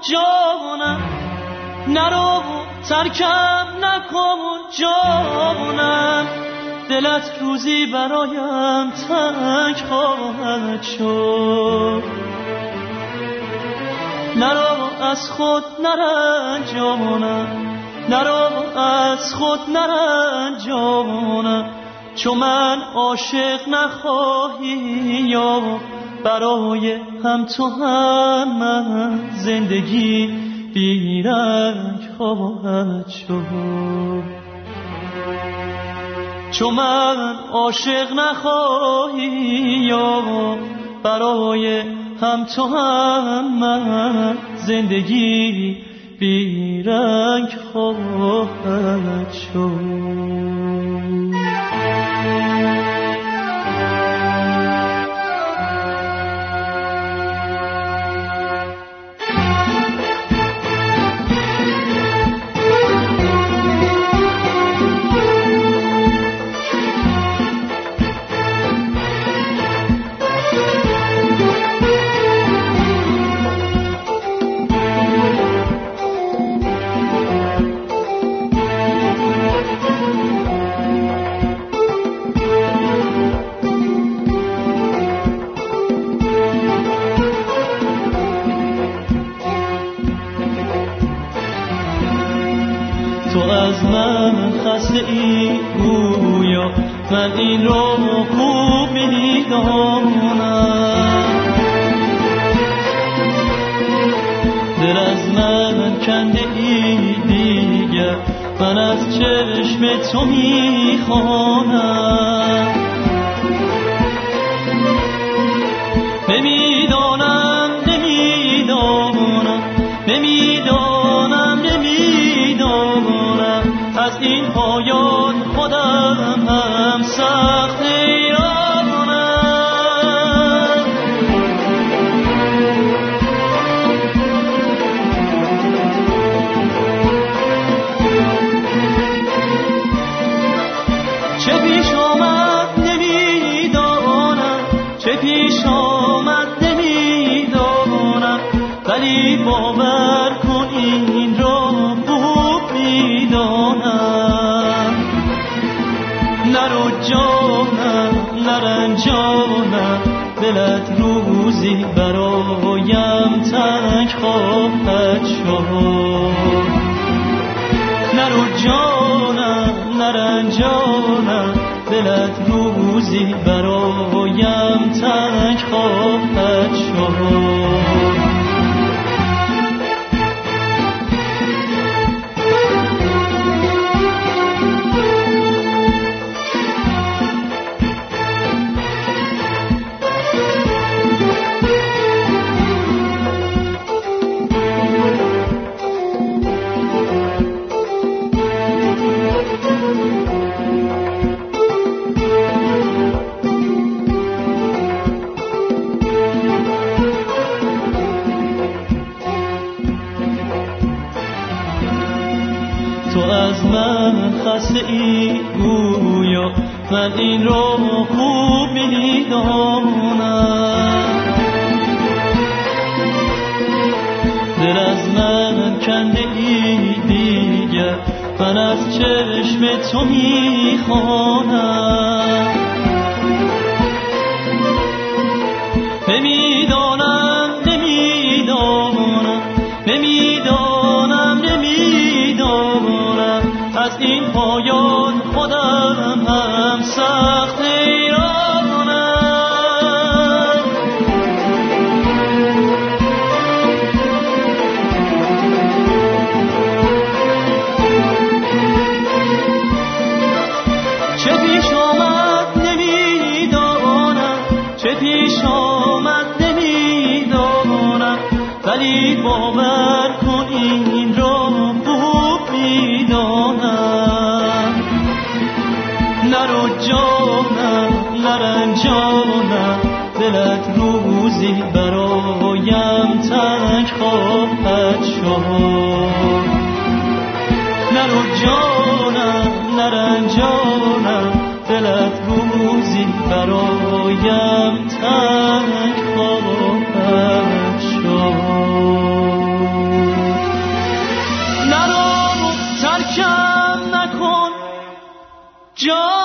جانم، نرو ترکم نکن جانم، دلت روزی برایم تنگ خواهد شد. نرو از خود نرنجانم، نرو از خود نرنجانم، چو من عاشق نخواهی یا برای هم تو هم من زندگی بیرنگ خواهد شد. چو من عاشق نخواهی یا برای هم تو هم من زندگی بیرنگ خواهد شد. گویا من این رو خوب میدانم، دل از من کنده ای دیگر، من از چشم تو میخوانم. نمیدانم نمیدانم نمیدانم نمیدانم، از این پایان خودم هم سخت حیرانم. چه پیش آمد نمیدانم، چه پیش آمد نمیدانم، ولی باور کن این را خوب میدانم. نرو جانم نرنجانم، دلت روزی برایم تنگ خواهد شد. نرو جانم نرنجانم، دلت روزی برایم تنگ خواهد شد. ای گویا من این رو خوب میدانم، دل از من کنده ای دیگر، من از چشم تو میخوانم. نمیدانم نمیدانم نمیدانم نمیدانم، از این پایان خودم هم سخت حیرانم. چه پیش آمد نمیدانم، چه پیش آمد نمیدانم، ولی باور کن این را خوب میدانم. نرو جانم نرنجانم، دلت روزی برایم تنگ خواهد شد. نرو جانم نرنجانم، دلت روزی برایم تنگ خواهد شد. جان